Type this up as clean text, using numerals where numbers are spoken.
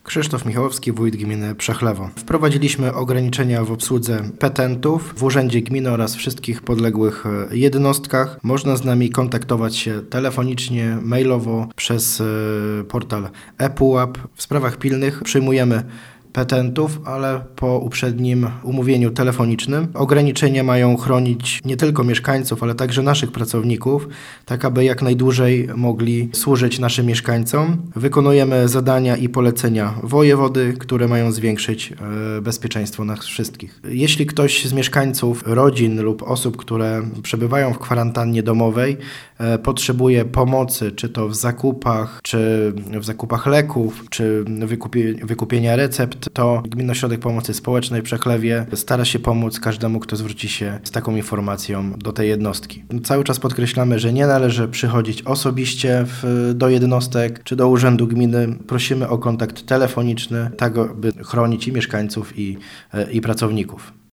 Krzysztof Michałowski, wójt gminy Przechlewo. Wprowadziliśmy ograniczenia w obsłudze petentów w urzędzie gminy oraz wszystkich podległych jednostkach. Można z nami kontaktować się telefonicznie, mailowo, przez portal ePUAP. W sprawach pilnych przyjmujemy petentów, ale po uprzednim umówieniu telefonicznym. Ograniczenia mają chronić nie tylko mieszkańców, ale także naszych pracowników, tak aby jak najdłużej mogli służyć naszym mieszkańcom. Wykonujemy zadania i polecenia wojewody, które mają zwiększyć bezpieczeństwo nas wszystkich. Jeśli ktoś z mieszkańców, rodzin lub osób, które przebywają w kwarantannie domowej, potrzebuje pomocy, czy to w zakupach, czy w zakupach leków, czy wykupienia recept, to Gminny Ośrodek Pomocy Społecznej w Przechlewie stara się pomóc każdemu, kto zwróci się z taką informacją do tej jednostki. Cały czas podkreślamy, że nie należy przychodzić osobiście do jednostek czy do urzędu gminy. Prosimy o kontakt telefoniczny, tak aby chronić i mieszkańców, i pracowników.